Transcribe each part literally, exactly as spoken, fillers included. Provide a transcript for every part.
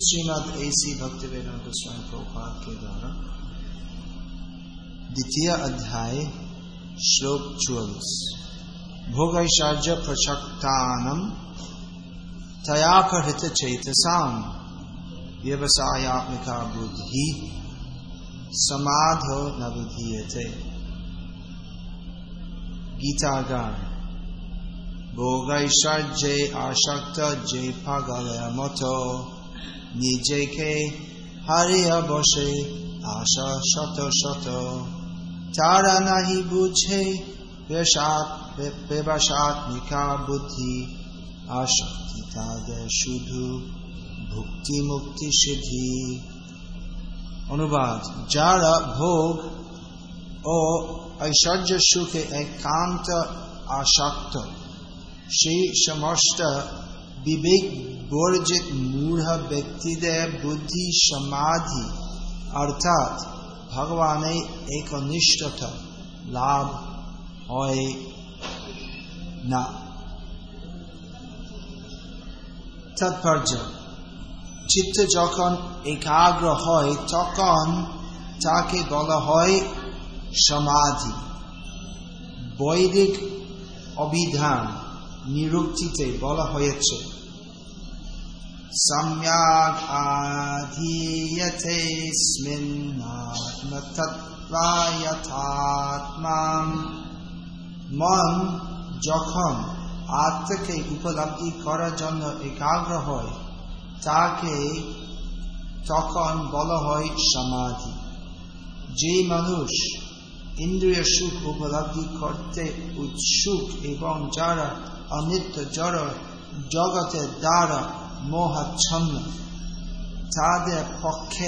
श्रीमद् ऐसी भक्तिवेदांत स्वामी प्रभुपाद के द्वारा द्वितीय अध्याय श्लोक चौवालीस भोगैश्वर्य प्रचक्तानम तयापहृत चैतसाम व्यवसायात्मिका बुद्धि समाधो न विधीयते। गीतागार भोगैश्वर्ये आसक्त जे पागल मतो निजे के हरिया बसे आशा शत शत तारा नहीं बुझे व्यवसात्मिका बुद्धि आशक्ति तागे शुधु भुक्ति मुक्ति सिद्धि। अनुवाद जारा भोग ओ ऐश्वर्य सुख एकांत आसक्त से समस्त विवेक वर्जित मूढ़ व्यक्ति दे बुद्धि समाधि अर्थात भगवान एक निष्ठता लाभ होय ना। तात्पर्य चित्त जखन एकाग्र होय तखन ताके बला होय समाधि। वैदिक अभिधान निरुक्तिते बला हयेছে सम्यक् आधीयते स्मिन्नात्मतत्त्वा यथात्मा। मन যখন আত্মাকে উপলব্ধি করার জন্য একাগ্র হয় তাকে তখন বলা হয় সমাধি। যে মানুষ ইন্দ্রিয় সুখ উপলব্ধি করতে উৎসুক এবং যারা অনিত্য জড় জগতের দ্বারা মোহাচ্ছন্ন তাদের পক্ষে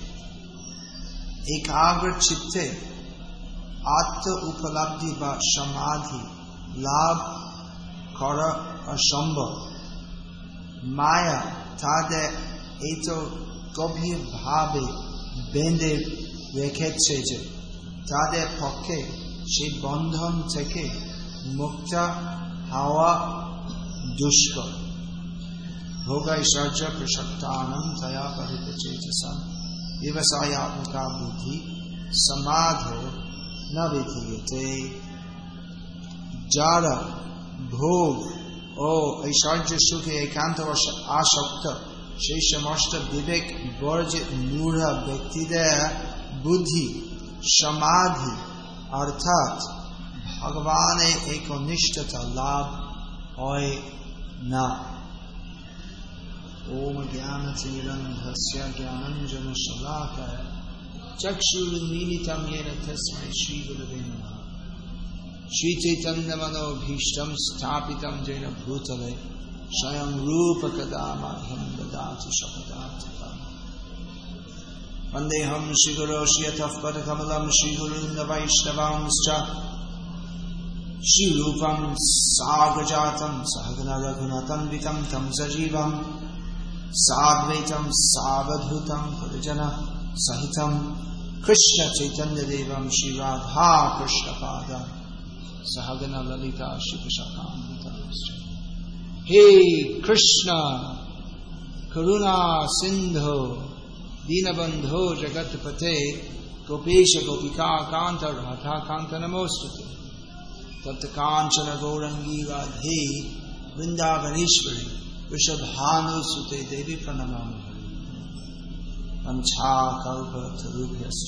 একাগ্র চিত্তে আত্ম উপলব্ধি বা সমাধি লাভ করা অসম্ভব। মায়া তাদের এত গভীর ভাবে বেঁধে রেখেছে যে তাদের পক্ষে সেই বন্ধন থেকে মুক্ত হওয়া দুষ্কর। भोगैश्वर्य प्रचक्तानम तयापहृत चैतसाम व्यवसायात्मिका बुद्धि समाधो न विधीयते। যারা ভোগ ও ঐশ্বর্য সুখে একান্ত আসক্ত সেই সমস্ত বিবেক বর্জিত মূঢ় ব্যক্তিদের বুদ্ধি সমাধি অর্থাৎ ভগবানে একনিষ্ঠতা লাভ হয় না। ओम ज्ञानतिमिरन्धस्य ज्ञानाञ्जनशलाकया चक्षुरुन्मीलितं येन तस्मै श्रीगुरवे नमः। श्रीचैतन्यमनोभीष्टं स्थापितं येन भूतले स्वयं रूप कदा मह्यं ददाति स्वपदान्तिकम्। वन्देऽहं श्रीगुरो श्रीयतः पदकमलं श्रीगुरून् वैष्णवांश्च श्रीरूपं साग्रजातं सहगना रघुनाथन्वितं तं सजीवम् साद्वैतं सावधूतं परिजन सहितं कृष्ण चैतन्य देवं श्री राधा कृष्ण पाद सहगना ललिता शिवशाखान्वितांश्च। हे कृष्ण करुणा सिंधो दीनबंधो जगत्पते गोपेश गोपिका कांत राधा कांत नमोस्तुते। तप्त कांचन गौरंगी राधे वृंदावनेश्वरी वृषभानुसुते देवी प्रणमामि। वंशाकल्पतरुभ्यश्च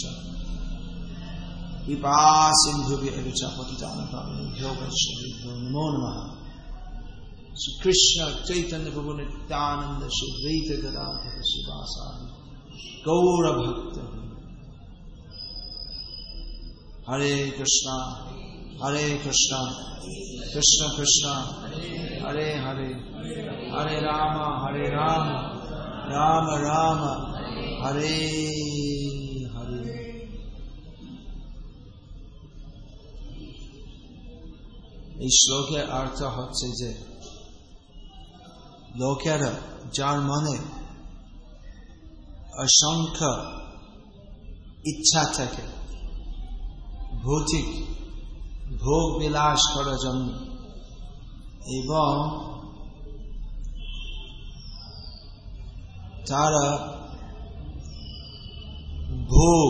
कृपासिन्धुभ्यः च पतितानां पावनेभ्यो वैष्णवेभ्यो नमो नमः। श्री कृष्ण चैतन्य प्रभु नित्यानंद श्री द्वैत गदाधर शिवासादि गौर भक्त। हरे कृष्णा हरे कृष्णा कृष्ण कृष्ण हरे हरे हरे राम हरे राम राम राम हरे हरे। এই শ্লোকের অর্থ হচ্ছে যে লোকেরা যার মনে অসংখ্য ইচ্ছা থাকে ভৌতিক ভোগ বিলাস করার জন্য এবং তারা ভোগ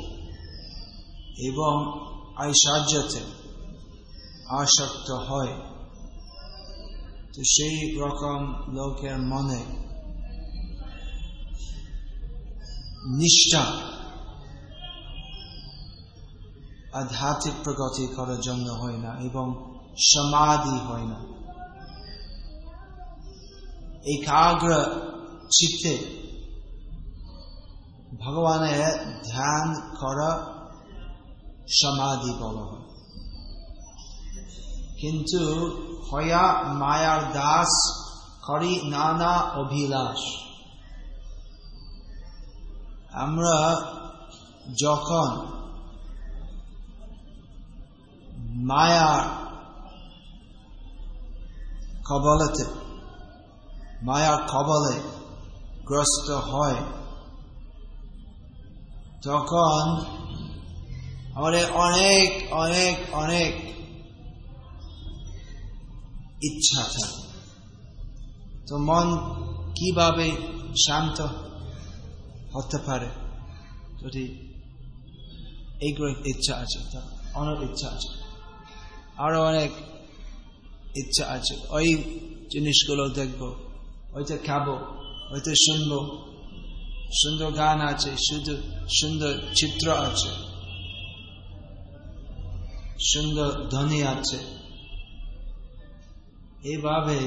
এবং ঐশ্বর্যতে আসক্ত হয়, তো সেই রকম লোকের মনে নিষ্ঠা আধ্যাত্মিক প্রগতি করার জন্য হয় না এবং সমাধি হয় না। একাগ্র চিত্তে ভগবানের ধ্যান করা সমাধি বলা হয়। কিন্তু হয়া মায়ার দাস করি নানা অভিলাষ। আমরা যখন মায়ার কবলতে মায়ার কবলে গ্রস্ত হয়, তখন আমাদের অনেক অনেক অনেক ইচ্ছা থাকে। তো মন কিভাবে শান্ত হতে পারে? যদি এইগুলো ইচ্ছা আছে, অনেক ইচ্ছা আছে, আরো অনেক ইচ্ছা আছে, ওই জিনিসগুলো দেখবো, ওইটা খাবো, ওইটা শুনবো, সুন্দর গান আছে, শুধু সুন্দর চিত্র আছে, সুন্দর ধ্বনি আছে। এইভাবে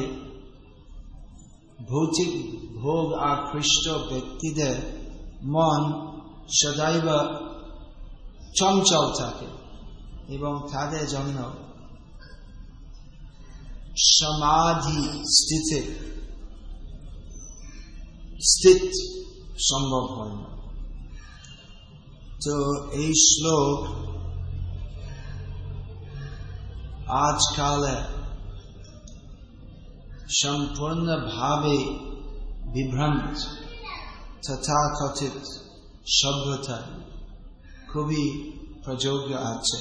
ভৌতিক ভোগ আকৃষ্ট ব্যক্তিদের মন সদাইব চঞ্চল থাকে এবং তাদের জন্য সমাধি স্থিতি স্থিত সম্ভব হয় না। তো এই শ্লোক আজকালে সম্পূর্ণভাবে বিভ্রান্ত তথাকথিত সভ্যতা খুবই প্রযোজ্য আছে।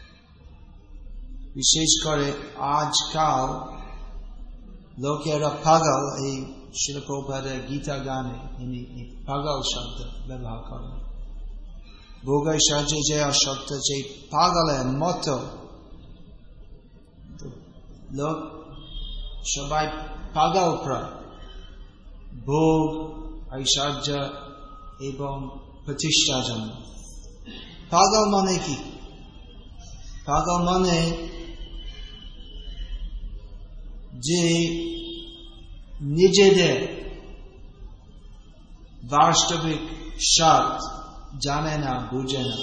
বিশেষ করে আজকাল লোকেরা পাগল, এই শিল প্রভুপাদের গীতা গানে ইনি পাগল শব্দ ব্যবহার করেন। ভোগৈশ্বর্য যে আসক্ত, যে পাগলের মতো লোক সবাই পাগল প্রায়, ভোগ ঐশ্বর্য এবং প্রতিষ্ঠার জন্য। পাগল মানে কি? পাগল মানে যে নিজেদের বাস্তবিক স্বাদ জানে না, বুঝে না।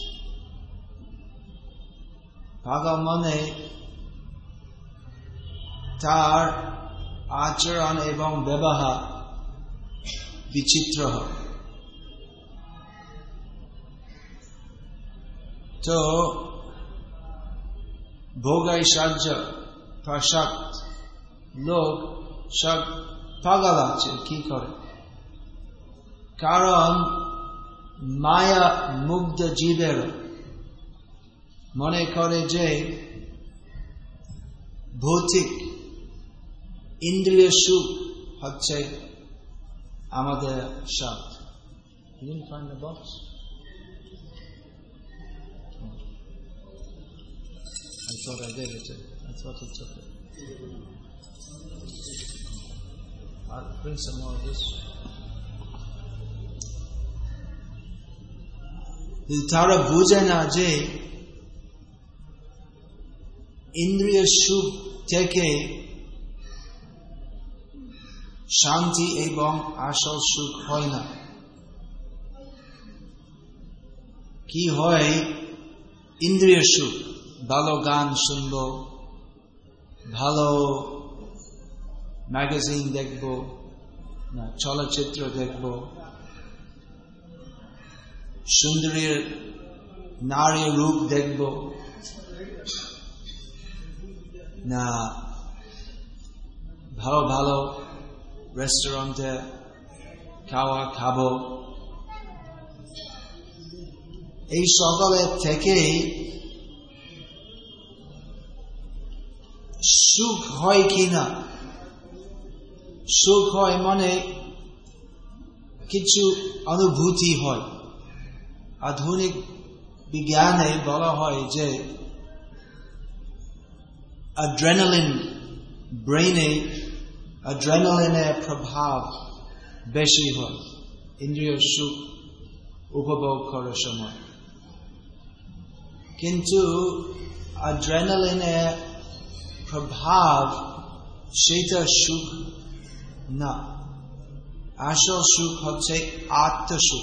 পাগল মানে তার আচরণ এবং ব্যবহার বিচিত্র হয়। তো ভোগৈশ্বর্য প্রসক্ত লোক সব পাগল আছে। কি করে? কারণ মায়া মুগ্ধ জীবের মনে করে যে ভৌতিক ইন্দ্রিয় সুখ হচ্ছে আমাদের স্বাদ। You didn't find the box? I thought I gave it to you. I thought it took it. I'll bring some more of this. তারা বুঝে না যে ইন্দ্রিয় সুখ থেকে শান্তি এবং আসল সুখ হয় না। কি হয়? ইন্দ্রিয় সুখ, ভালো গান শুনব, ভালো ম্যাগাজিন দেখব, না চলচ্চিত্র দেখব, সুন্দরীর নারী রূপ দেখব, না ভালো ভালো রেস্টুরেন্টে খাওয়া খাবো। এই সকলের থেকে সুখ হয় কিনা? সুখ হয় মানে কিছু অনুভূতি হয়। আধুনিক বিজ্ঞানে বলা হয় যে অ্যাড্রেনালিন ব্রেইনে অ্যাড্রেনালিনের প্রভাব বেশি হয় ইন্দ্রিয় সুখ উপভোগ করার সময়, কিন্তু অ্যাড্রেনালিনের প্রভাব সেটা সুখ না। আসল সুখ হচ্ছে আত্মসুখ।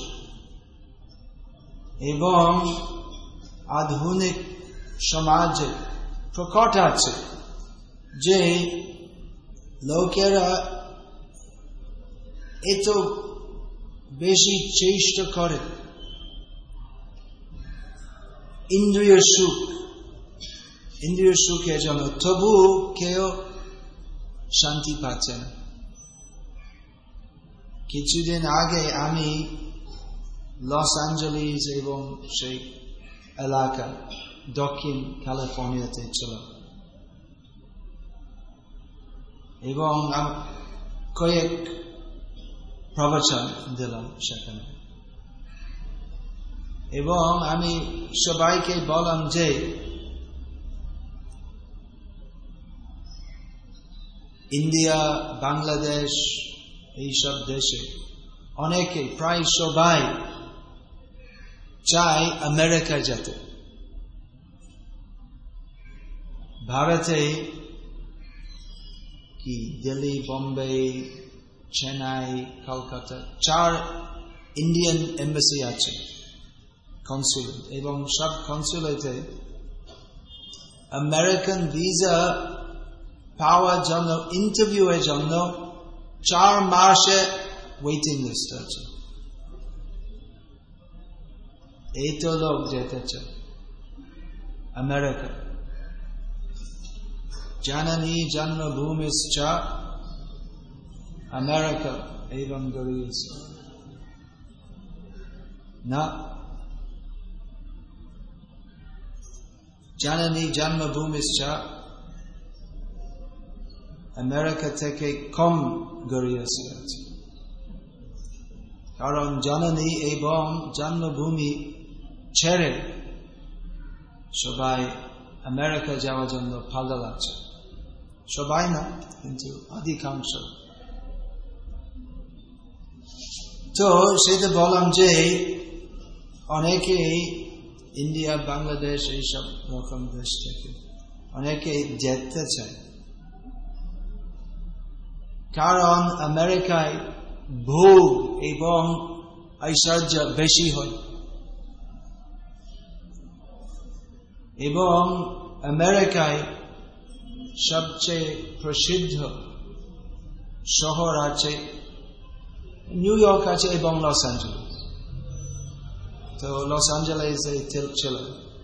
এবং আধুনিক সমাজে প্রকট আছে যে লোকেরা এত বেশি চেষ্টা করে ইন্দ্রিয় সুখ ইন্দ্রিয় সুখের জন্য, তবু কেউ শান্তি পাচ্ছে না। কিছুদিন আগে আমি লস অ্যাঞ্জেলিস এবং সেই এলাকা দক্ষিণ ক্যালিফোর্নিয়াতে ছিলাম এবং কয়েক প্রবচন দিলাম সেখানে। এবং আমি সবাইকে বললাম যে ইন্ডিয়া, বাংলাদেশ এইসব দেশে অনেকে, প্রায় সবাই চায় আমেরিকা যেতে। ভারতে কি দিল্লি, বোম্বে, চেন্নাই, কলকাতা চার ইন্ডিয়ান এম্বাসি আছে, কনসুলেট, এবং সব কনসুলেটে আমেরিকান ভিসা পাওয়ার জন্য, ইন্টারভিউ এর জন্য চার মাসে ওয়েটিং লিস্ট আছে। এই তো লোক যেতে চায় আমেরিকা। জানানি জন্মভূমিশ্চ আমেরিকা এবং গরিয়েছে না। জানানি জন্মভূমিশ্চ আমেরিকা থেকে কম গরিয়েছে, কারণ জননী এবং জন্মভূমি ছেড়ে সবাই আমেরিকা যাওয়ার জন্য পাগল আছে। সবাই না, কিন্তু অধিকাংশ। তো সেটা বললাম যে অনেকে ইন্ডিয়া, বাংলাদেশ এইসব রকম দেশ থেকে অনেকে যেতে চায়, কারণ আমেরিকায় ভোগ এবং ঐশ্বর্য বেশি হয় এবং আমেরিকায় সবচেয়ে প্রসিদ্ধ শহর আছে নিউ ইয়র্ক আছে এবং লস অ্যাঞ্জেলেস। তো লস অ্যাঞ্জেলেসে ছিল।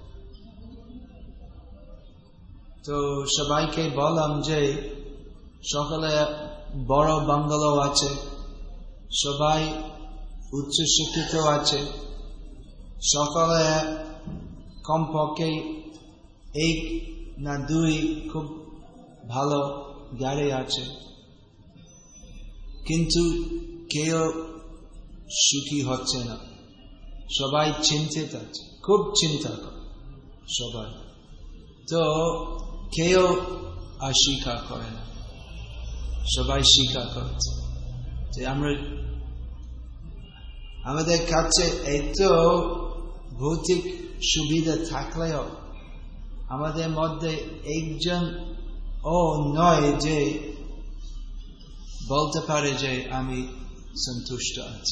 তো সবাইকে বললাম যে সকালে বড় বাংলো আছে, সবাই উচ্চ শিক্ষিত আছে, সকালে কমপক্ষে এক না দুই খুব ভালো গাড়ি আছে, কিন্তু কেউ সুখী হচ্ছে না। সবাই চিন্তিত আছে, খুব চিন্তা করে সবাই। তো কেউ আর স্বীকার করে না, সবাই স্বীকার করছে যে আমরা আমাদের কাছে এত ভৌতিক সুবিধা থাকলেও আমাদের মধ্যে একজন ও নয় যে বলতে পারে যে আমি সন্তুষ্ট আছি।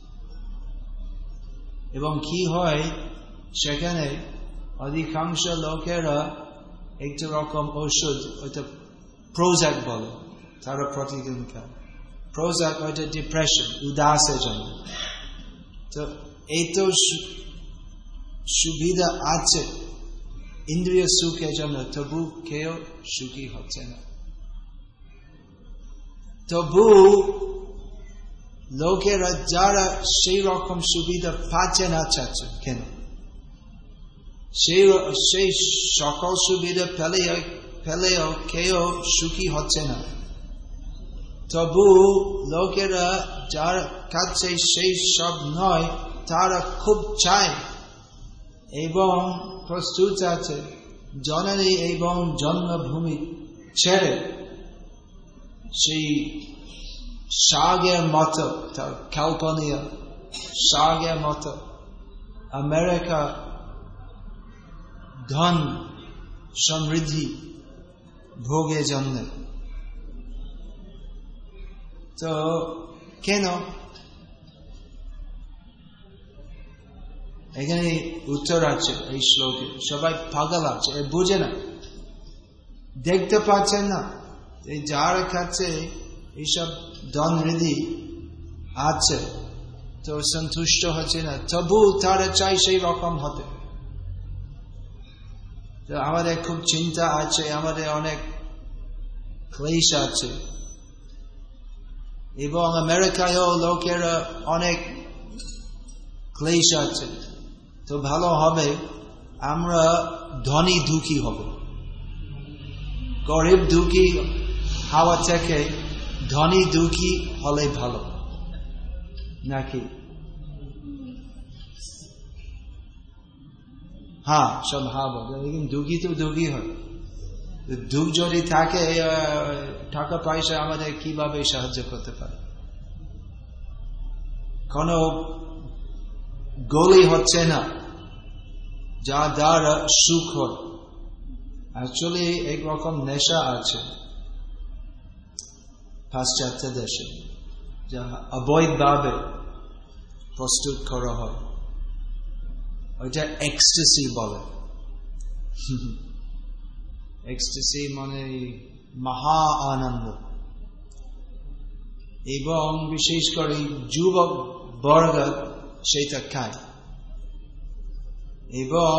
এবং কি হয় সেখানে, অধিকাংশ লোকেরা একটা রকম ওষুধ, ওইটা প্রোজাক বলে, তারা প্রতিদিন খায়। প্রোজাক ওইটা ডিপ্রেশন, উদাসের জন্য। তো এই তো সুবিধা আছে ইন্দ্রিয় সুখের জন্য, তবু কেউ সুখী হচ্ছে না। তবু লোকেরা যারা সেই রকম সুবিধা পাচ্ছে না চাচ্ছে কেন? সেই সেই সকল সুবিধা পেলেও পেলেও কেউ সুখী হচ্ছে না। তবু লোকেরা যার কাছে সেই সব নয় তারা খুব চায় এবং প্রস্তুত আছে জননী এবং জন্মভূমি ছেড়ে সেই স্বর্গের মতো, তার কল্পনীয় স্বর্গের মতো আমেরিকা ধন সমৃদ্ধি ভোগের জন্য। তো কেন এখানে উত্তর আছে এই শ্লোকে, সবাই পাগল আছে, বুঝে না, দেখতে পাচ্ছেন না এই যার কাছে এইসব ধন রিধি আছে তো সন্তুষ্ট হচ্ছে না, তবু তারা চাই সেই রকম হতে। তো আমাদের খুব চিন্তা আছে, আমাদের অনেক ক্লেশ আছে, এবং আমেরিকায়ও লোকেরা অনেক ক্লেশ আছে। তো ভালো হবে আমরা ধনী দুঃখী হব, গরিব দুঃখী হওয়া থেকে ধনী দুঃখী হলে ভালো নাকি? হ্যাঁ, সব ভাব দুঃখী তো দুঃখী হয়। দুঃখ যদি থাকে, টাকা পয়সা আমাদের কিভাবে সাহায্য করতে পারে? কোনো গোলি হচ্ছে না যা দ্বারা সুখ হয়। অ্যাকচুয়ালি একরকম নেশা আছে পাশ্চাত্য দেশে, যা অবৈধভাবে প্রস্তুত করা হয়, ওইটা এক্সটেসি বলে। এক্সটেসি মানে মহা আনন্দ, এবং বিশেষ করে যুবক বর্গ সেটা খায়, এবং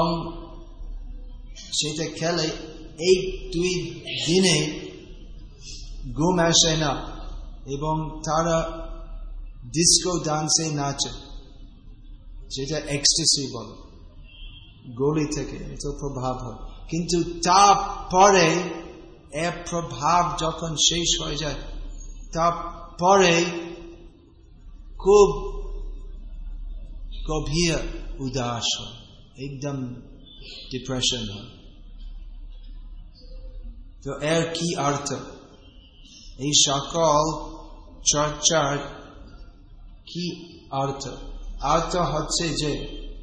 সেটা খেলে এই দুই দিনে ঘুম আসে না, এবং তারা ডিস্কো ডান্সে নাচে, সেটা এক্সটেসি বলে। গোলি থেকে এত প্রভাব হয়, কিন্তু তারপরে এর প্রভাব যখন শেষ হয়ে যায়, তারপরে খুব গভীর উদাস হয়, একদম ডিপ্রেশন হয়। তো এর কি অর্থ? এই সকল চর্চার কি অর্থ? অর্থ হচ্ছে যে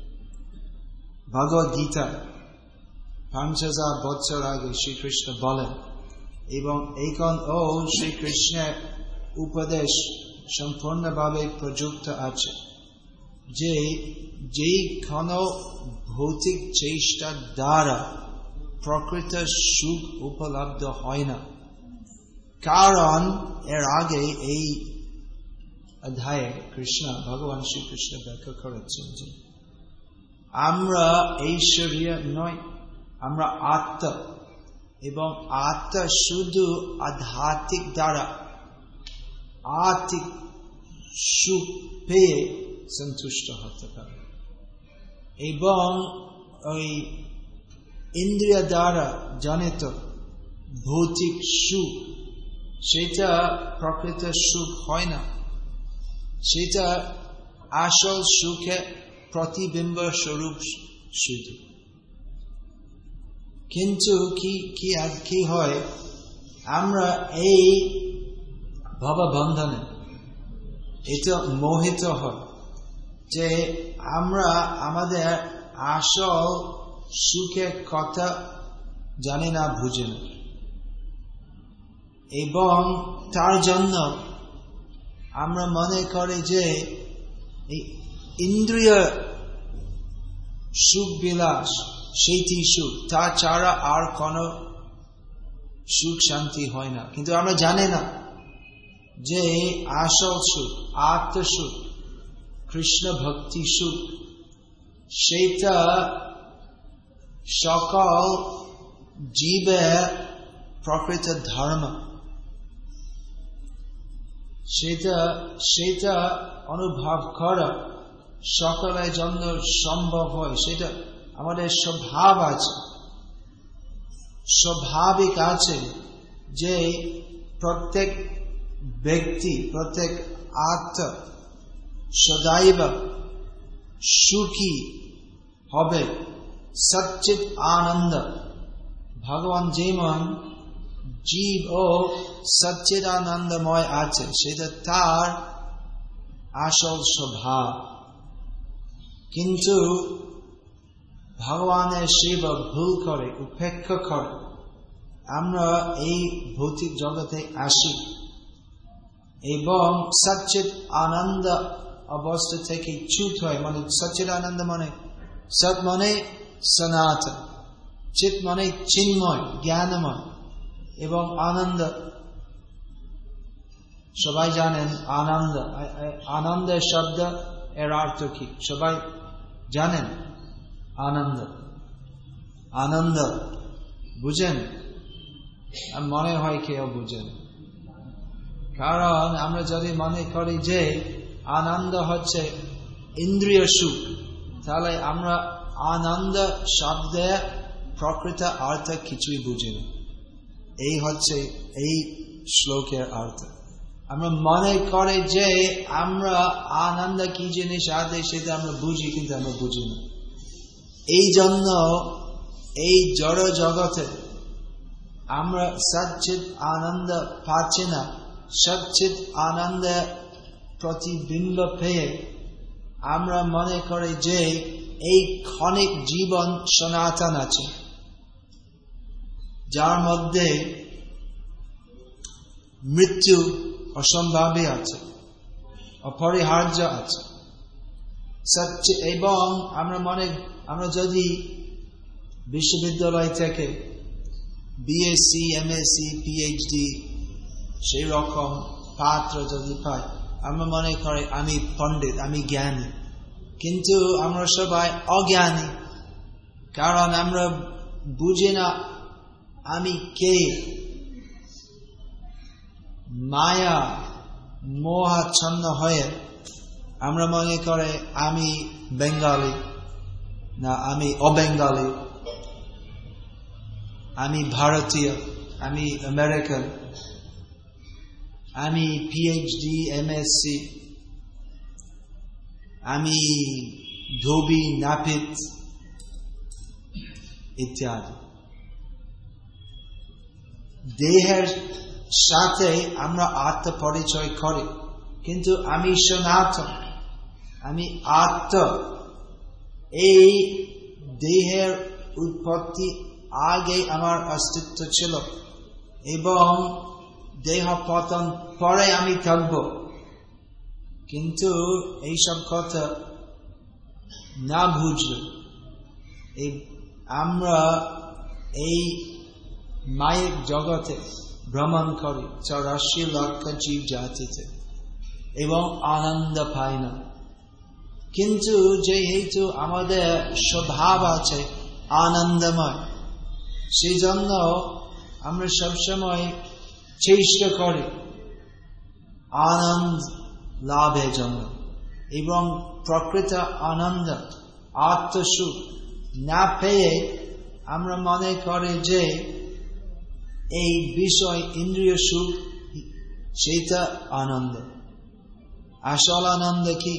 ভগবদ গীতা পাঁচ হাজার বছর আগে শ্রীকৃষ্ণ বলেন, এবং এইখান ও শ্রীকৃষ্ণের উপদেশ সম্পূর্ণভাবে প্রযুক্ত আছে যে যে কোনো ভৌতিক চেষ্টা দ্বারা প্রকৃত সুখ উপলব্ধ হয় না। কারণ এর আগে এই অধ্যায়ে কৃষ্ণ ভগবান শ্রীকৃষ্ণ ব্যাখ্যা করেছেন যে আমরা ঐশ্বর্য নয়, আমরা আত্মা, এবং আত্মা শুধু আধ্যাত্মিক দ্বারা আত্মিক সুখ পেয়ে সন্তুষ্ট হতে পারে, এবং ওই ইন্দ্রিয় দ্বারা জানিত ভৌতিক সুখ সেটা প্রকৃত সুখ হয় না, সেটা আসল সুখে প্রতিবিম্ব স্বরূপ শুধু। কিন্তু কি কি কি হয়, আমরা এই ভববন্ধনে এটা মোহিত হয় যে আমরা আমাদের আসল সুখের কথা জানি না, বুঝি না, এবং তার জন্য আমরা মনে করি যে এই ইন্দ্রিয় সুখ বিলাস সেইটি সুখ, তাছাড়া আর কোনো সুখ শান্তি হয় না। কিন্তু আমরা জানি না যে আসল সুখ, আত্মসুখ, কৃষ্ণ ভক্তি সুখ, সেটা সকল জীবের প্রকৃত ধর্ম, সেটা সেটা অনুভব করা সকলের জন্য সম্ভব হয়। সেটা আমাদের স্বভাব আছে, স্বাভাবিক আছে যে প্রত্যেক ব্যক্তি প্রত্যেক আত্মা সদাইব সুখী হবে, সচ্চিত আনন্দ। ভগবান যেমন জীব ও সচ্চিত আনন্দময় আছে, সেটা তার আসল স্বভাব। কিন্তু ভগবানের সেবা ভুল করে, উপেক্ষা করে, আমরা এই ভৌতিক জগতে আসি এবং সচ্চিত আনন্দ অবস্থা থেকে চ্যুত হয়। মানে সচ্চিত আনন্দ মানে সৎ মানে সনাতন, চিত মানে চিন্ময় জ্ঞানময়, এবং আনন্দ সবাই জানেন। আনন্দ আনন্দের শব্দ এর অর্থ কি সবাই জানেন? আনন্দ আনন্দ বুঝেন? মনে হয় কেউ বুঝেন, কারণ আমরা যদি মনে করি যে আনন্দ হচ্ছে ইন্দ্রিয় সুখ, তাহলে আমরা আনন্দ শব্দে প্রকৃত অর্থ কিছুই বুঝি না। এই হচ্ছে এই শ্লোকের অর্থ। আমরা মনে করে যে আমরা আনন্দ কি জিনিস আছে সেটা আমরা বুঝি, কিন্তু আমরা বুঝি না। এই জন্য এই জড় জগতে আমরা সচ্চিত আনন্দ পাচ্ছি না। সচ্চিত আনন্দে প্রতিবিম্ব পেয়ে আমরা মনে করি যে এই ক্ষণিক জীবন সনাতন আছে, যার মধ্যে মৃত্যু অসম্ভাবী আছে, অপরিহার্য আছে। এবং আমরা মনে আমরা যদি বিশ্ববিদ্যালয় থেকে বিএসসি, এমএসসি, পিএইচডি সেই রকম পাত্র যদি পাই, আমরা মনে করি আমি পণ্ডিত, আমি জ্ঞানী। কিন্তু আমরা সবাই অজ্ঞানী, কারণ আমরা বুঝি না আমি কে। মায়া মোহাচ্ছন্ন হয়ে আমরা মনে করে আমি বেঙ্গলি, না আমি অবেঙ্গলি, আমি ভারতীয়, আমি আমেরিকান, আমি পিএইচডি, এমএসসি, আমি ধোবি, নাপিত ইত্যাদি। দেহের সাথে আমরা আত্মপরিচয় করি, কিন্তু আমি সনাতন, আমি আত্ম। এই দেহের উৎপত্তি আগে আমার অস্তিত্ব ছিল, এবং দেহ পতন পরে আমি থাকব। কিন্তু এইসব কথা না বুঝলে আমরা এই মায়ের জগতে ভ্রমণ করি চৌরাশি লক্ষ জীব জাতিতে এবং আনন্দ পাই না। কিন্তু যেহেতু আমাদের স্বভাব আছে আনন্দময়, সেই জন্য আমরা সবসময় চেষ্টা করি আনন্দ লাভের জন্য, এবং প্রকৃত আনন্দ আত্মসুখ না পেয়ে আমরা মনে করি যে এই বিষয় ইন্দ্রিয় সুখ সেটা আনন্দ। আসল আনন্দ কি?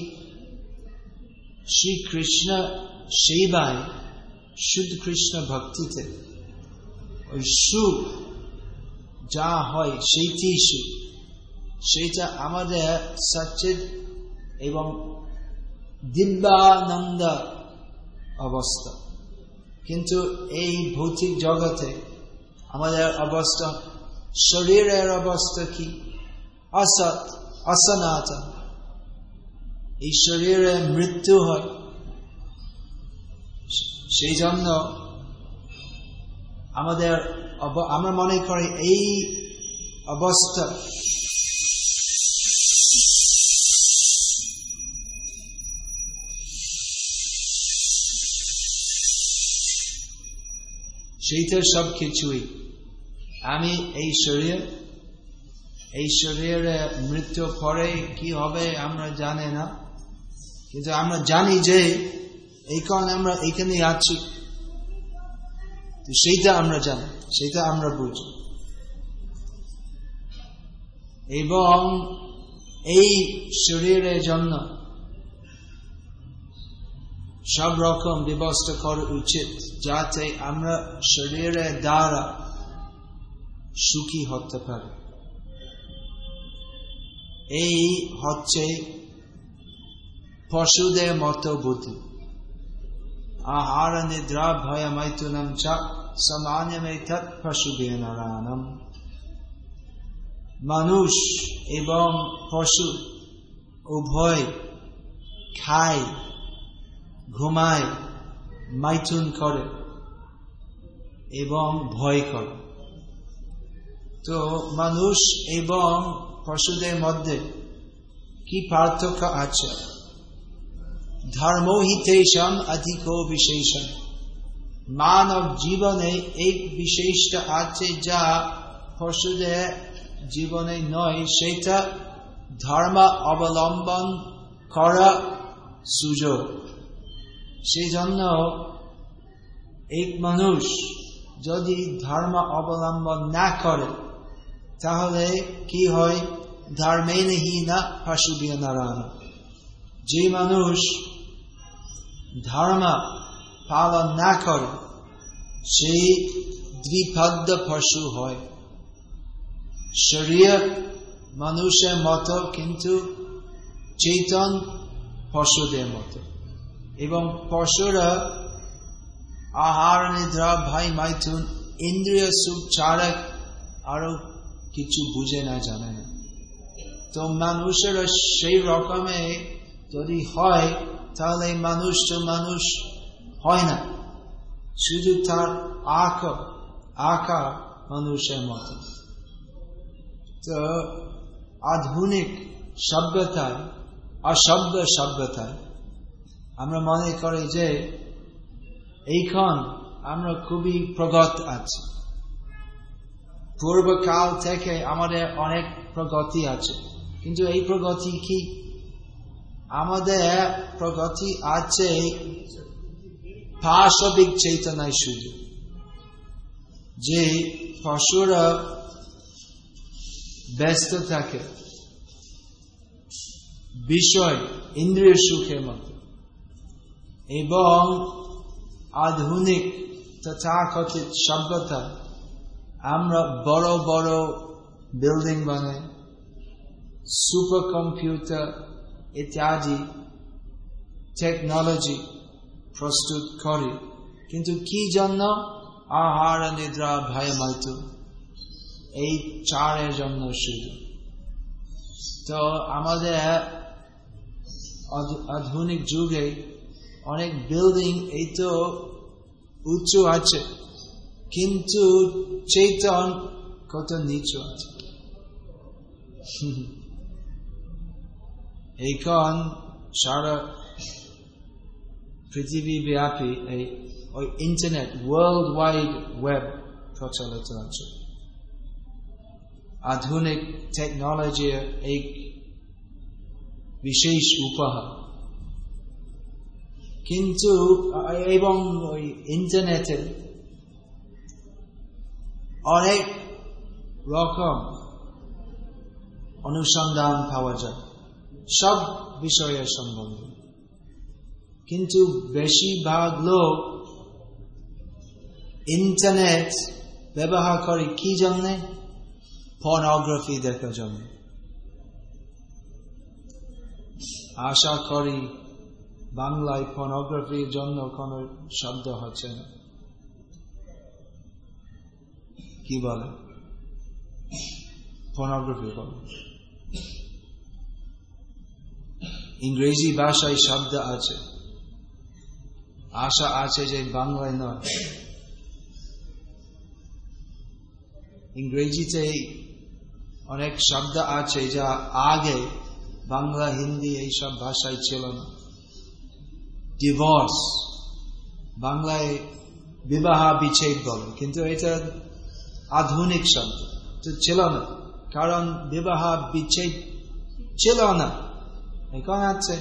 শ্রীকৃষ্ণ সেবায়, শুদ্ধ কৃষ্ণ ভক্তিতে ওই সুখ যা হয় সেইটি সুখ, সেটা আমাদের সচ্চিত এবং দিব্যানন্দ অবস্থা। কিন্তু এই ভৌতিক জগতে আমাদের অবস্থা, শরীরের অবস্থা কি? অসৎ, অসনাতন। এই শরীরে মৃত্যু হয়, সেই জন্য আমাদের আমরা মনে করি এই অবস্থা সেইটা সব কিছুই। আমি এই শরীর, এই শরীরে মৃত্যু পরে কি হবে আমরা জানি না, কিন্তু আমরা জানি যে এই কারণে আমরা এখানে আছি, সেইটা আমরা জানি, সেটা আমরা বুঝি। এবং এই শরীরের জন্য সব রকম ব্যবস্থা করা উচিত, যাতে আমরা শরীরের দ্বারা সুখী হতে পারি। এই হচ্ছে পশুদের মতো বুদ্ধি। আহার নিদ্রা ভয় মৈথুনম চ সামান্যমেতৎ পশুভিঃ নরাণাম। মানুষ এবং পশু উভয় খায়, ঘুমায়, মৈথুন করে এবং ভয় করে। তো মানুষ এবং পশুদের মধ্যে কি পার্থক্য আছে? ধর্মো হি তেষাং অধিকো বিশেষং। মানব জীবনে এক বিশেষটা আছে যা পশুদের জীবনে নয়, সেটা ধর্ম অবলম্বন করা সুযোগ। সেই জন্য এক মানুষ যদি ধর্ম অবলম্বন না করে তাহলে কি হয়? ধর্মেণ হীনা পশুভিঃ নরাণাম। যে মানুষ ধর্ম পালন না করে সেই দ্বিপদ পশু হয়। শরীর মানুষের মতো কিন্তু চেতন পশুদের মতো। এবং পশুরা আহার নিদ্রা ভয় মৈথুন ইন্দ্রিয় সুখ ছাড়া আরো কিছু বুঝে না, জানে না। তো মানুষেরা সেই রকমে যদি হয় তাহলে মানুষ তো মানুষ হয় না, শুধু তার আঁকা আঁকা মানুষের মতো। তো আধুনিক সভ্যতায়, অসভ্য সভ্যতায় আমরা মনে করি যে এইখন আমরা খুবই প্রগত আছি, পূর্বকাল থেকে আমাদের অনেক প্রগতি আছে। কিন্তু এই প্রগতি কি? আমাদের প্রগতি আছে পাশবিক চেতনায় শুধু। যে পশুরা ব্যস্ত থাকে বিষয় ইন্দ্রিয় সুখের মতো, এবং আধুনিক তথাকথিত সভ্যতা আমরা বড় বড় বিল্ডিং বানাই, সুপার কম্পিউটার ইত্যাদি টেকনোলজি প্রস্তুত করি। কিন্তু কি জন্য? আহার নিদ্রা ভয় মৈথুন, এই চারের জন্য শুধু। তো আমাদের আধুনিক যুগে অনেক বিল্ডিং এই তো উঁচু আছে, কিন্তু চেতন কত নিচু আছে। এইখন সারা পৃথিবী ব্যাপী এই ওই ইন্টারনেট, ওয়ার্ল্ড ওয়াইড ওয়েব প্রচলিত আছে। আধুনিক টেকনোলজির এক বিশেষ উপহার। কিন্তু এবং ওই ইন্টারনেটে অনেক রকম অনুসন্ধান পাওয়া যায় সব বিষয়ের সম্বন্ধে, কিন্তু বেশিরভাগ লোক ইন্টারনেট ব্যবহার করে কি জন্য? পর্নোগ্রাফি দেখার জন্য। আশা করি বাংলায় পর্নোগ্রাফির জন্য কোন শব্দ হচ্ছে না, কি বলে? পর্নোগ্রাফি বলে। ইংরেজি ভাষায় শব্দ আছে, আশা আছে যে বাংলায় নয়। ইংরেজিতে অনেক শব্দ আছে যা আগে বাংলা, হিন্দি এইসব ভাষায় ছিল না। ডিভোর্স বাংলায় বিবাহ বিচ্ছেদ বলে, কিন্তু এটা আধুনিক শব্দ তো ছিল না, কারণ বিবাহ বিচ্ছেদ ছিল না, এখন আছে।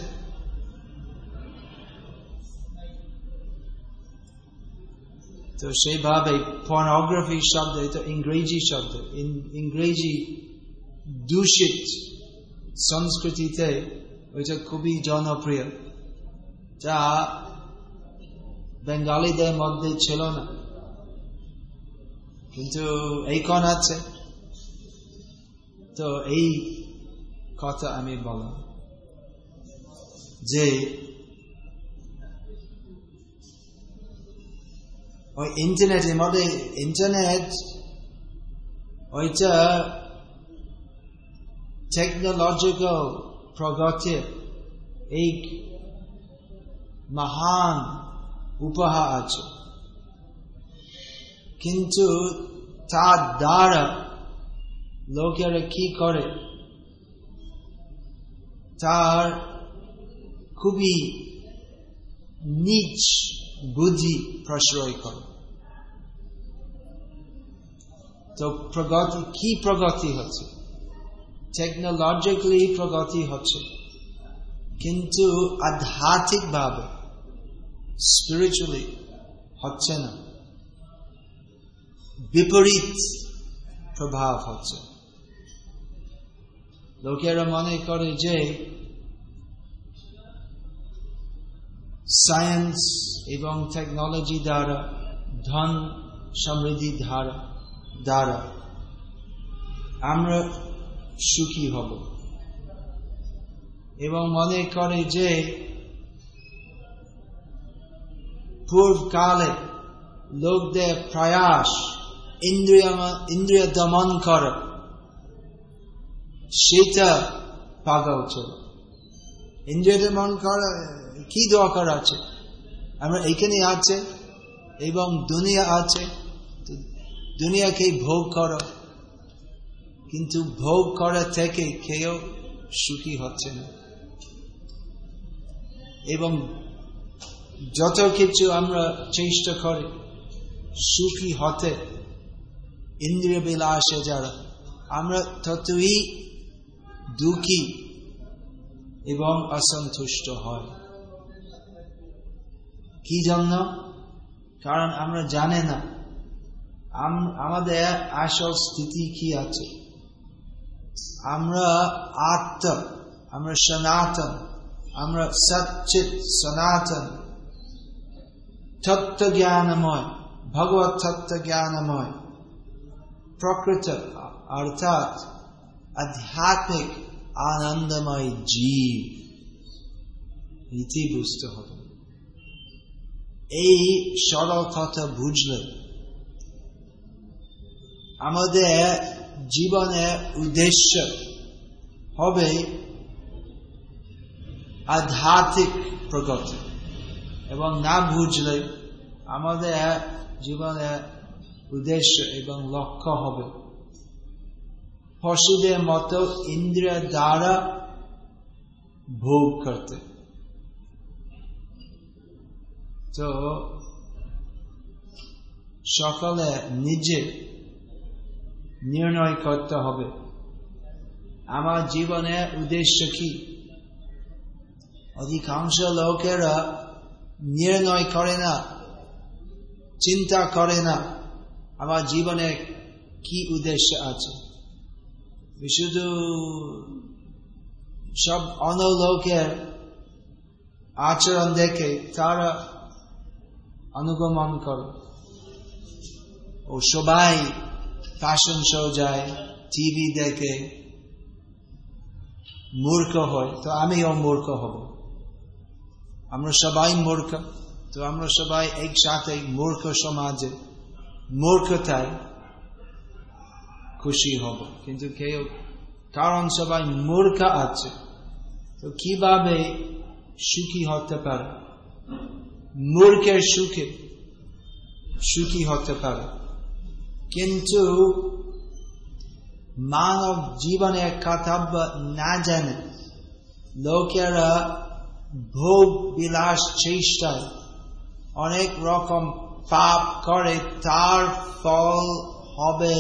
তো সেইভাবে পর্নোগ্রাফি শব্দ এটা ইংরেজি শব্দ, ইংরেজি দূষিত সংস্কৃতিতে ওইটা খুবই জনপ্রিয়, যা বেঙ্গালীদের মধ্যে ছিল না, কিন্তু এইখন আছে। তো এই কথা আমি বললাম যে ওই ইন্টারনেটের মধ্যে ইন্টারনেট ওইটা টেকনোলজিক্যাল প্রগতির এক মহান উপহার আছে, কিন্তু তার দ্বারা লোকেরা কি করে, তার খুবই নিচ বুদ্ধি প্রশ্রয় করে। তো প্রগতি কি প্রগতি হচ্ছে? টেকনোলজিক্যালি প্রগতি হচ্ছে, কিন্তু আধ্যাত্মিক ভাবে স্পিরিচুয়ালি হচ্ছে না, বিপরীত প্রভাব হচ্ছে। লোকেরা মনে করে যে সায়েন্স এবং টেকনোলজি দ্বারা, ধন সমৃদ্ধি দ্বারা দ্বারা আমরা সুখী হব, এবং মনে করে যে পূর্বকালে লোকদের প্রয়াস ইন্দ্রিয় ইন্দ্রিয় দমন করা সেটা পাগল ছিল। ইন্দ্রিয় দমন করা কি দরকার আছে? আমরা এখানে আছে এবং দুনিয়া আছে, দুনিয়াকে ভোগ করো, কিন্তু ভোগ করা থেকে কেউ সুখী হচ্ছে না। এবং যত কিছু আমরা চেষ্টা করি সুখী হতে ইন্দ্রিয় বিলাসে যারা, আমরা ততই দুঃখী এবং অসন্তুষ্ট হয়। কি জন্য? কারণ আমরা জানি না আমাদের আসল স্থিতি কি আছে। আমরা আত্মা, আমরা সনাতন, আমরা সচ্চিত সনাতন তত্ত্ব জ্ঞানময়, ভগবত তত্ত্ব জ্ঞানময় প্রকৃত অর্থাৎ আধ্যাত্মিক আনন্দময় জীব, এটি বুঝতে হবে। এই সরল কথা বুঝলে আমাদের জীবনের উদ্দেশ্য হবে আধ্যাত্মিক প্রগতি, এবং না বুঝলে আমাদের জীবনের উদ্দেশ্য এবং লক্ষ্য হবে পশুদের মতো ইন্দ্রিয় দ্বারা ভোগ করতে। তো সকলে নিজে নির্ণয় করতে হবে আমার জীবনের উদ্দেশ্য কি। অধিকাংশ লোকেরা নির্ণয় করে না, চিন্তা করে না আমার জীবনে কি উদ্দেশ্য আছে। শুধু সব অন্য লোকের আচরণ দেখে তারা অনুগমন করে। ও সবাই ফ্যাশন শো যায়, টিভি দেখে, মূর্খ হয়, তো আমিও মূর্খ হব। আমরা সবাই মূর্খ, তো আমরা সবাই একসাথে মূর্খ সমাজে মূর্খতায় খুশি হব। কিন্তু কেউ, কারণ সবাই মূর্খ আছে, তো কিভাবে সুখী হতে পারে? মূর্খের সুখে সুখী হতে পারে, কিন্তু মানব জীবনের কর্তব্য না জানে লোকেরা ভোগ বিলাস চেষ্টায় অনেক রকম পাপ করে, তার ফল হবে,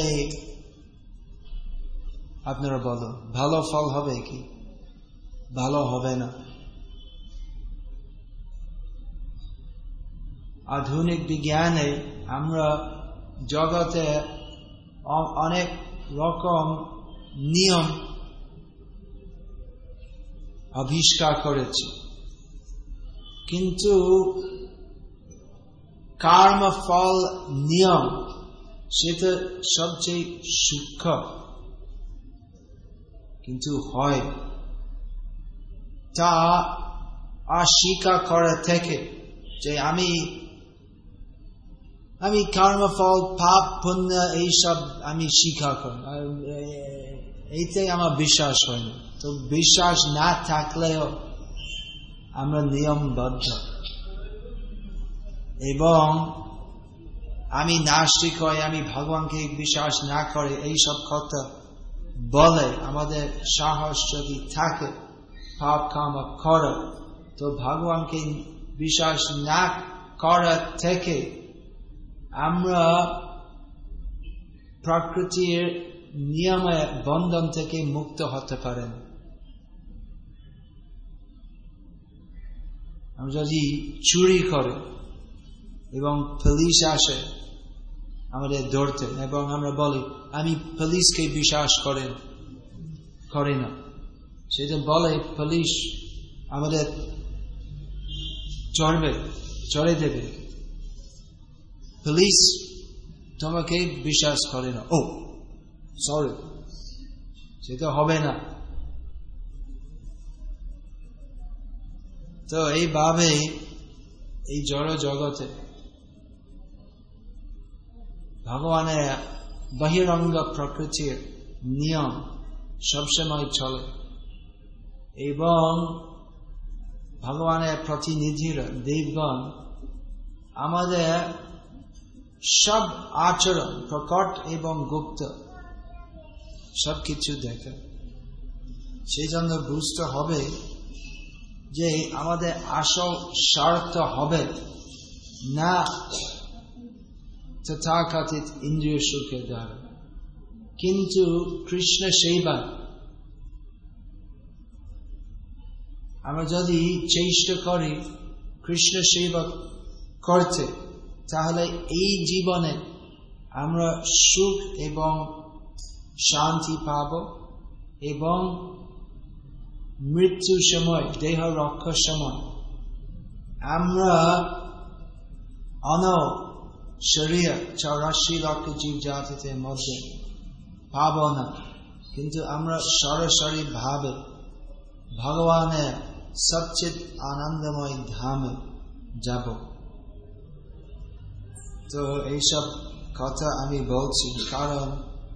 আপনারা বলো, ভালো ফল হবে কি? ভালো হবে না। আধুনিক বিজ্ঞানে আমরা জগতে অনেক রকম নিয়ম আবিষ্কার করেছে, কিন্তু কর্মফল নিয়ম সেটা সবচেয়ে সূক্ষ্ম, কিন্তু হয় তা অস্বীকার করা থেকে যে আমি আমি কর্মফল পাপ পুণ্য এইসব আমি স্বীকার করি, এইতে আমার বিশ্বাস হয় না। তো বিশ্বাস না থাকলেও আমরা নিয়মবদ্ধ, এবং আমি নাস্তিক হই, আমি ভগবানকে বিশ্বাস না করে এইসব কথা বলে আমাদের সাহস যদি থাকে পাপ কাম করা, তো ভগবানকে বিশ্বাস না করা থেকে আমরা প্রকৃতির নিয়মে বন্ধন থেকে মুক্ত হতে পারেন। আমরা যদি চুরি করে এবং পুলিশ আসে আমাদের ধরতে, এবং আমরা বলি আমি পুলিশকে বিশ্বাস করেন করি না, সেটা বলে পুলিশ আমাদের চড়বে চড়ে দেবে, পুলিশ তোমাকে বিশ্বাস করে না, ও সরি, সেটা হবে না। তো এইভাবে এই জড় জগতে ভগবানের বহিরঙ্গ প্রকৃতির নিয়ম সবসময় চলে, এবং ভগবানের প্রতিনিধিরা দেবগণ আমাদের সব আচরণ প্রকট এবং গুপ্ত সবকিছু দেখে। সেই জন্য বুঝতে হবে যে আমাদের আসল স্বার্থ হবে না তথাকথিত ইন্দ্রিয় সুখের দ্বারা, কিন্তু কৃষ্ণ সেবা আমরা যদি চেষ্টা করি কৃষ্ণ সেবা করতে, তাহলে এই জীবনে আমরা সুখ এবং শান্তি পাব, এবং মৃত্যুর সময় দেহ রক্ষার সময় আমরা অন শরীর চৌরাশি লক্ষ জীব জাতির মধ্যে পাব না, কিন্তু আমরা সরাসরি ভাবে ভগবানের সবচেয়ে আনন্দময় ধামে যাব। তো এইসব কথা আমি বলছি কারণ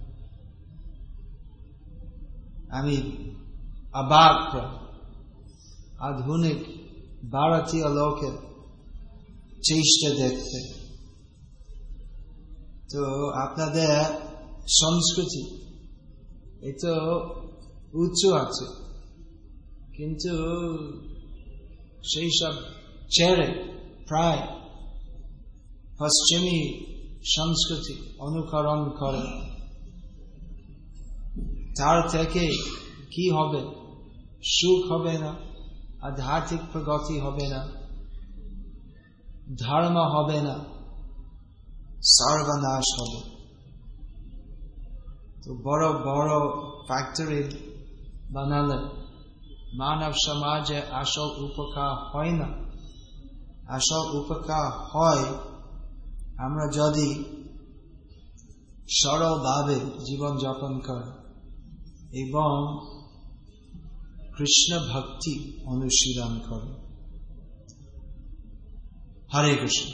আমি অবাক আধুনিক ভারতীয় লোকের চেষ্টা দেখতে। তো আপনাদের সংস্কৃতি এই তো উচ্চ আছে, কিন্তু সেই সব ছেড়ে প্রায় পশ্চিমী সংস্কৃতি অনুকরণ করে। তার থেকে কি হবে? সুখ হবে না, আধ্যাত্মিক প্রগতি হবে না, ধর্ম হবে না, সর্বনাশ হবে। তো বড় বড় ফ্যাক্টরি বানালে মানব সমাজে আসল উপকার হয় না। আসল উপকার হয় আমরা যদি সরলভাবে জীবন যাপন করি এবং কৃষ্ণ ভক্তি অনুশীলন করি। হরে কৃষ্ণ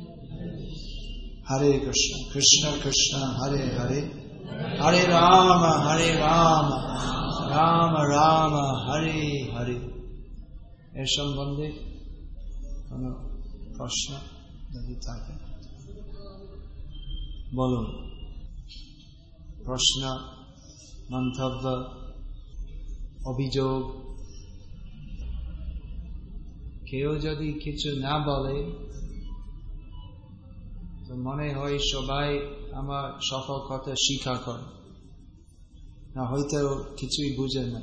হরে কৃষ্ণ কৃষ্ণ কৃষ্ণ হরে হরে, হরে রাম হরে রাম রাম রাম হরে হরে। এর সম্বন্ধে কোন প্রশ্ন যদি থাকে বলুন। প্রশ্ন, মন্তব্য, অভিযোগ। কেউ যদি কিছু না বলে তো মনে হয় সবাই আমার সফল কথা স্বীকার করে, না হয়তো কিছুই বুঝে না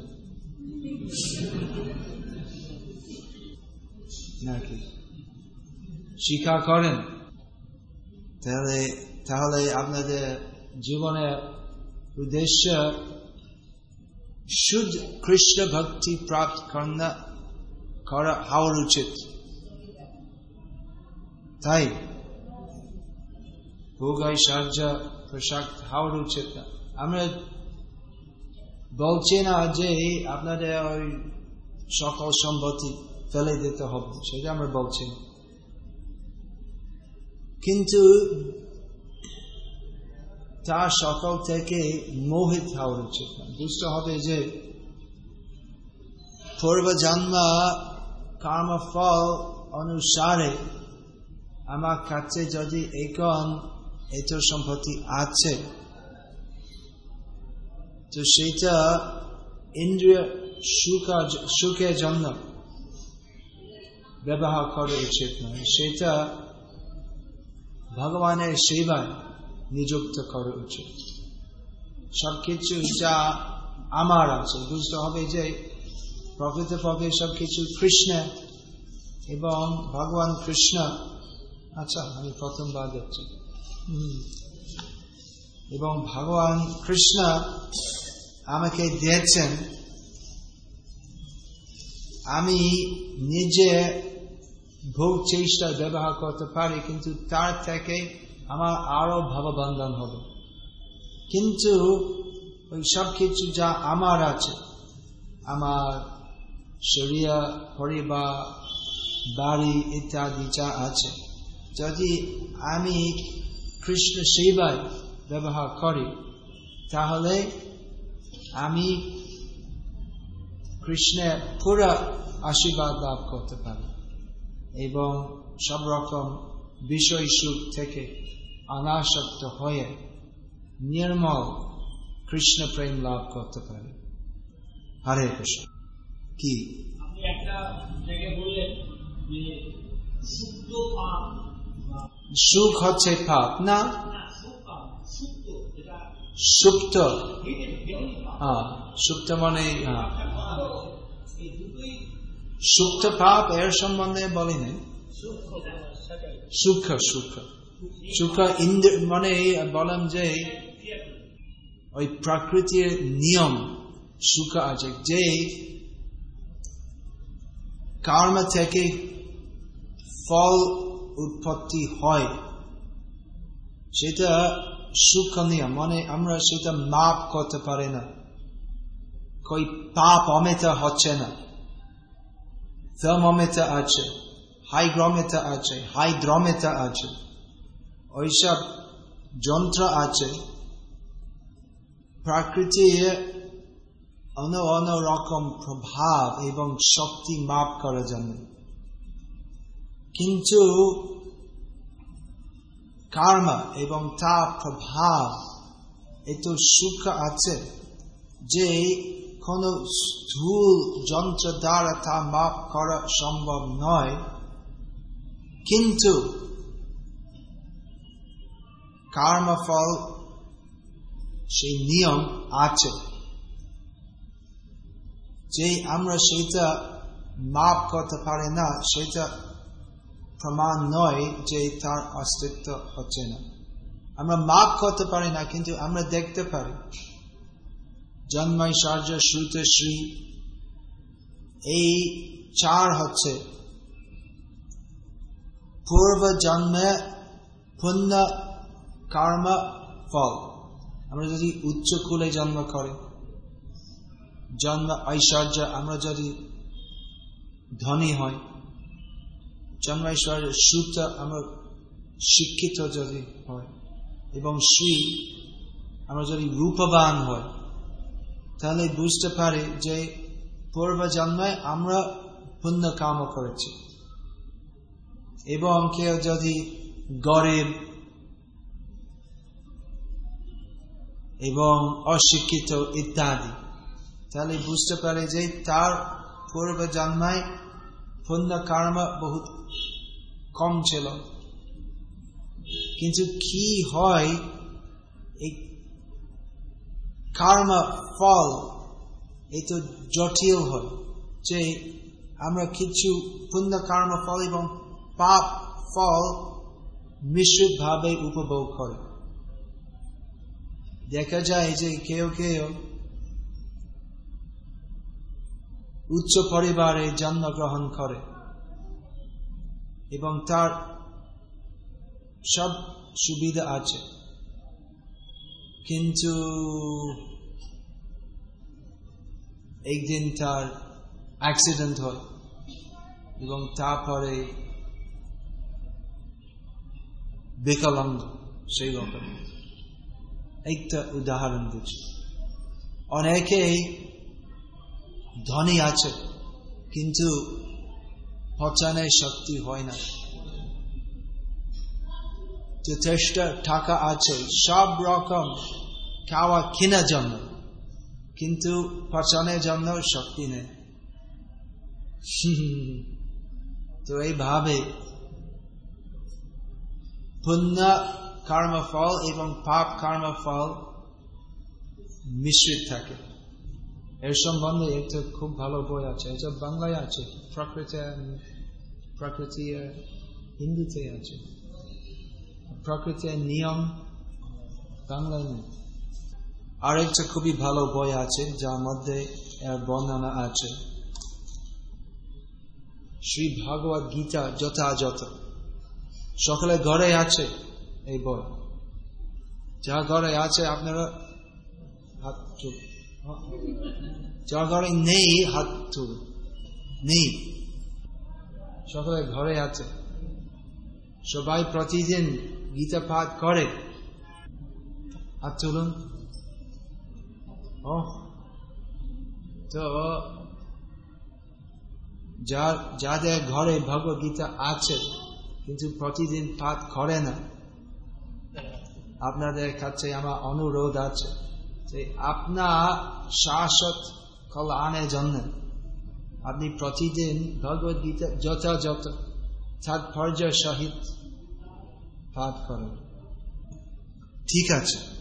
নাকি স্বীকার করেন। তাহলে তাহলে আপনাদের জীবনের উদ্দেশ্য শুদ্ধ কৃষ্ণ ভক্তি প্রাপ্ত করা হওয়া উচিত। তাই ভোগৈশ্বর্য প্রসক্ত হওয়া উচিত না। আমরা বলছি না যে আপনাদের ওই সকল সম্পত্তি ফেলে দিতে হবে, সেটা আমরা বলছি না, কিন্তু তার সকল থেকে মোহিত হওয়া উচিত না। বুঝতে হবে যে পূর্বজন্ম কর্মফল অনুসারে আমার কাছে যদি এখন এত সম্পত্তি আছে, তো সেটা ইন্দ্রিয় সুখের জন্য ব্যবহার করা উচিত নয়, সেটা ভগবানের সেবায় নিযুক্ত করা উচিত। সবকিছু যা আমার আছে, বুঝতে হবে যে প্রকৃতপক্ষে সবকিছু কৃষ্ণ এবং ভগবান কৃষ্ণ। আচ্ছা, আমি প্রথমবার দেখছি। এবং ভগবান কৃষ্ণ আমাকে দিয়েছেন, আমি নিজে ভোগ চেষ্টা ব্যবহার করতে পারি, কিন্তু তার থেকে আমার আরো ভাববন্ধন হবে। কিন্তু ওই সব কিছু যা আমার আছে, আমার শরীর, পরিবার, বাড়ি ইত্যাদি যা আছে, যদি আমি কৃষ্ণ সেবায় ব্যবহার করি, তাহলে আমি কৃষ্ণের পুরো আশীর্বাদ লাভ করতে পারি এবং সব রকম বিষয় সুখ থেকে অনাসক্ত হয়ে নির্মল কৃষ্ণ প্রেম লাভ করতে পারি। হরে কৃষ্ণ। কি আপনি একটা জায়গায় বললেন যে সুপ্ত পাপ, সুখ হচ্ছে পাপ না, সুপ্ত, হ্যাঁ সুপ্ত মানে সুপ্ত পাপ, এর সম্বন্ধে বলিনি। সুখ সুখ সুখ ইন্দ্র মানে বলেন যে ওই প্রকৃতির নিয়ম সুখ আছে, যে কর্ম থেকে ফল উৎপত্তি হয়, সেটা সুখ নিয়ম, মানে আমরা সেটা মাপ করতে পারি না। কই পাপ অমিটার হচ্ছে না, থার্মোমিটার আছে, হাইগ্রোমিটার আছে, হাইড্রোমিটার আছে, ওইসব যন্ত্র আছে প্রকৃতির অন্য অন্য রকম প্রভাব এবং শক্তি মাপ করার জন্য। কিন্তু কর্ম এবং তার প্রভাব এত সুখ আছে যে কোন স্থূল যন্ত্র দ্বারা তা মাপ করা সম্ভব নয়। কিন্তু কর্মফল সেই নিয়ম আছে যে আমরা সেটা মাপ করতে পারি না, সেটা প্রমাণ নয় যে তার অস্তিত্ব হচ্ছে না। আমরা মাপ করতে পারি না, কিন্তু আমরা দেখতে পারি। জন্মৈশ্বর্য, শ্রুত, শ্রী, এই চার হচ্ছে পূর্ব জন্মে পুণ্য কর্ম ফল। আমরা যদি উচ্চ কুলে জন্ম করি, জন্ম ঐশ্বর্য, আমরা যদি ধনী হই, জন্মৈশ্বর্য, শ্রুত, আমরা শিক্ষিত যদি হয়, এবং শ্রী, আমরা যদি রূপবান হয়, তাহলে বুঝতে পারি যে পূর্ব জন্মে আমরা পুণ্য কাম করেছি। এবং কেউ যদি গরিব এবং অশিক্ষিত ইত্যাদি, তাহলে বুঝতে পারে যে তার পূর্ব জন্মায় পুণ্য কর্ম বহুত কম ছিল। কিন্তু কি হয়, এই কর্ম ফল এত জটিল হয় যে আমরা কিছু পুণ্য কর্ম ফল এবং পাপ ফল মিশ্রিত ভাবে উপভোগ করে। দেখা যায় যে কেউ কেউ উচ্চ পরিবারে জন্মগ্রহণ করে এবং তার সব সুবিধা আছে, কিন্তু একদিন তার অ্যাক্সিডেন্ট হয় এবং তারপরে বিকলাঙ্গ, সেই রকম একটা উদাহরণ দিচ্ছি। অনেকেই ধনী আছে কিন্তু পচানের শক্তি হয় না, যথেষ্ট টাকা আছে সব রকম খাওয়া কেনার জন্য, কিন্তু পচানের জন্য শক্তি নেই। তো এইভাবে পুণ্য কর্মফল এবং পাপ কর্মফল মিশ্রিত থাকে। এর সম্বন্ধে একটা খুব ভালো বই আছে, এটা বাংলায় আছে, প্রকৃতি প্রকৃতি হিন্দিতে আছে, প্রকৃতির নিয়ম বাংলায় নেই। আর একটা খুবই ভালো বই আছে যার মধ্যে এর বর্ণনা আছে, শ্রী ভগবত গীতা যথাযথ। সকলে ঘরে আছে এই বই, যা ঘরে আছে আপনারা হাত তুল, যা ঘরে নেই হাত তুল, নেই, সকলে ঘরে আছে, সবাই প্রতিদিন গীতা পাঠ করে, হাত তুলুন। ও তো যাদের ঘরে ভগবত গীতা আছে কিন্তু প্রতিদিন পাঠ করে না, আপনাদের কাছে আমার অনুরোধ আছে যে আপনার শাশ্বত কল্যাণের জন্য আপনি প্রতিদিন ভগবত গীতা যথাযথ তাৎপর্য সহিত পাঠ করেন। ঠিক আছে।